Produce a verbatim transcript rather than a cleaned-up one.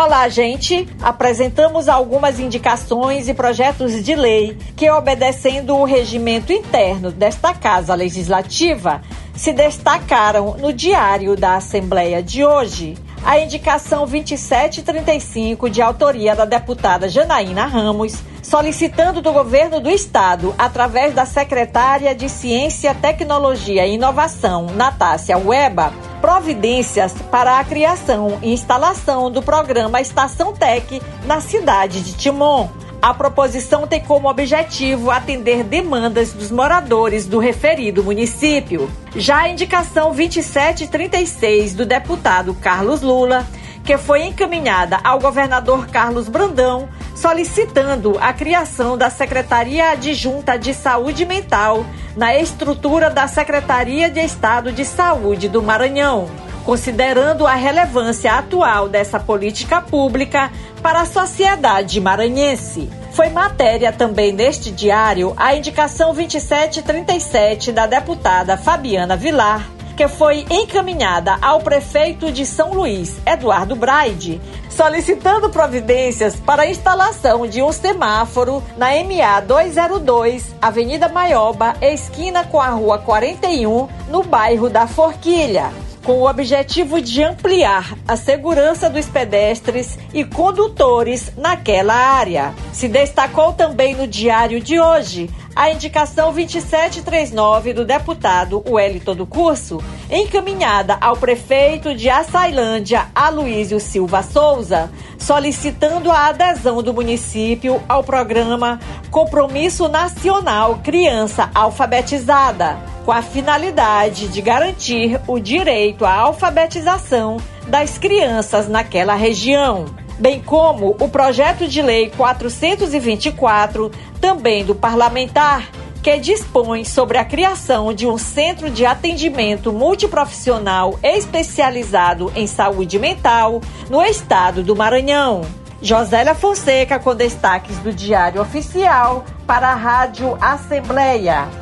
Olá, gente! Apresentamos algumas indicações e projetos de lei que, obedecendo o regimento interno desta Casa Legislativa, se destacaram no Diário da Assembleia de hoje. A indicação vinte e sete trinta e cinco, de autoria da deputada Janaína Ramos, solicitando do Governo do Estado, através da secretária de Ciência, Tecnologia e Inovação, Natácia Weba, providências para a criação e instalação do programa Estação Tec na cidade de Timon. A proposição tem como objetivo atender demandas dos moradores do referido município. Já a indicação vinte e sete trinta e seis, do deputado Carlos Lula, que foi encaminhada ao governador Carlos Brandão, solicitando a criação da Secretaria Adjunta de Saúde Mental na estrutura da Secretaria de Estado de Saúde do Maranhão, considerando a relevância atual dessa política pública para a sociedade maranhense. Foi matéria também neste diário a indicação vinte e sete trinta e sete da deputada Fabiana Vilar, que foi encaminhada ao prefeito de São Luís, Eduardo Braide, solicitando providências para a instalação de um semáforo na M A duzentos e dois, Avenida Maioba, esquina com a Rua quarenta e um, no bairro da Forquilha, com o objetivo de ampliar a segurança dos pedestres e condutores naquela área. Se destacou também no diário de hoje a indicação vinte e sete trinta e nove do deputado Wellington do Curso, encaminhada ao prefeito de Açailândia, Aloísio Silva Souza, solicitando a adesão do município ao programa Compromisso Nacional Criança Alfabetizada, com a finalidade de garantir o direito à alfabetização das crianças naquela região, bem como o projeto de lei quatrocentos e vinte e quatro, também do parlamentar, que dispõe sobre a criação de um centro de atendimento multiprofissional especializado em saúde mental no estado do Maranhão. Josélia Fonseca, com destaques do Diário Oficial, para a Rádio Assembleia.